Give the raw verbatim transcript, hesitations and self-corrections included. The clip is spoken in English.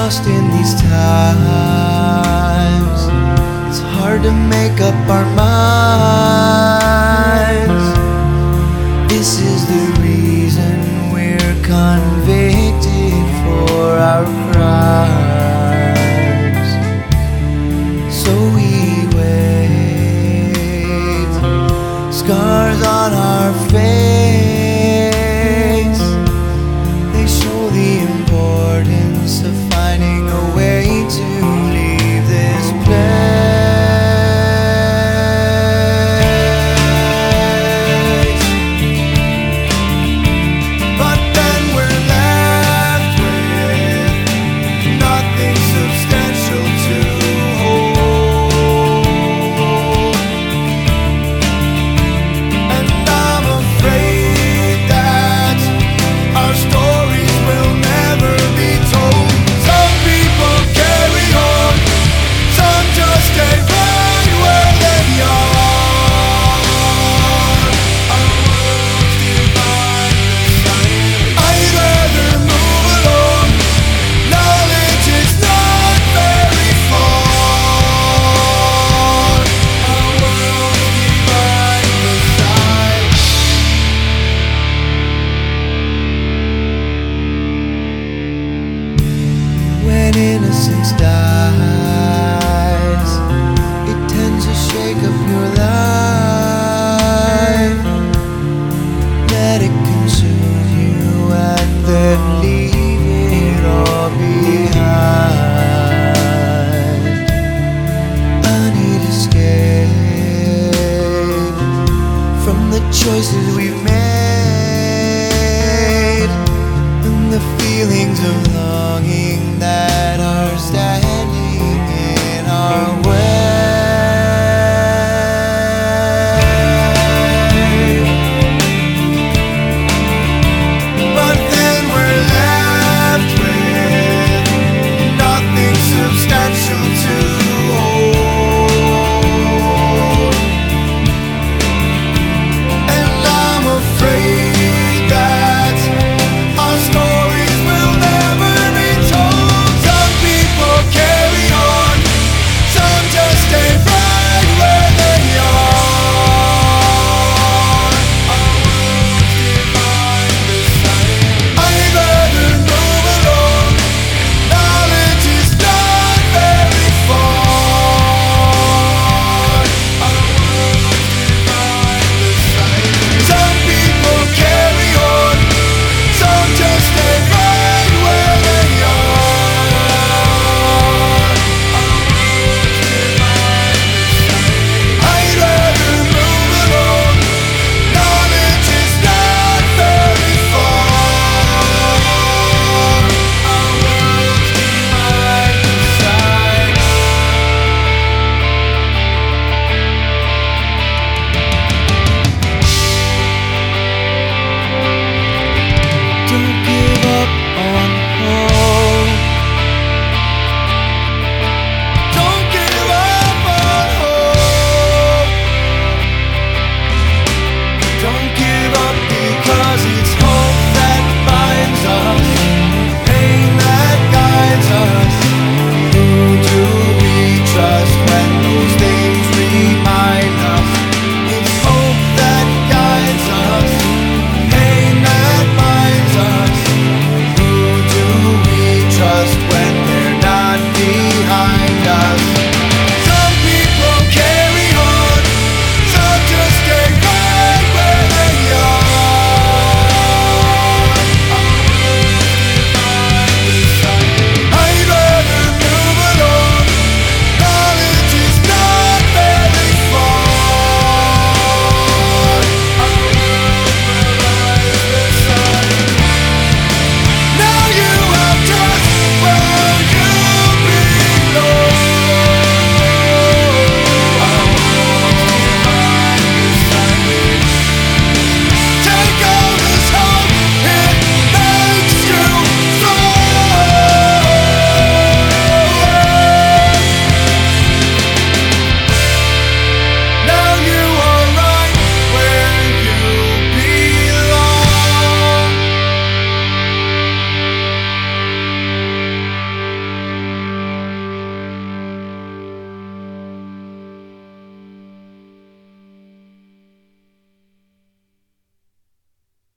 lost in these times. It's hard to make up our minds. This is the reason we're convicted for our crimes. So we wait, scars on our face, they show the importance of finding a way to leave this place. But then we're left with nothing substantial to hold, and I'm afraid that our stories will never be told. Some people carry on, some just stay right where they are. Our worlds divide beside. I'd rather move along. Knowledge is not very far. Our worlds divide beside. When innocence dies, it tends to shake up your life. Let it consume you and then leave it all behind. I need escape from the choices we've made and the feelings of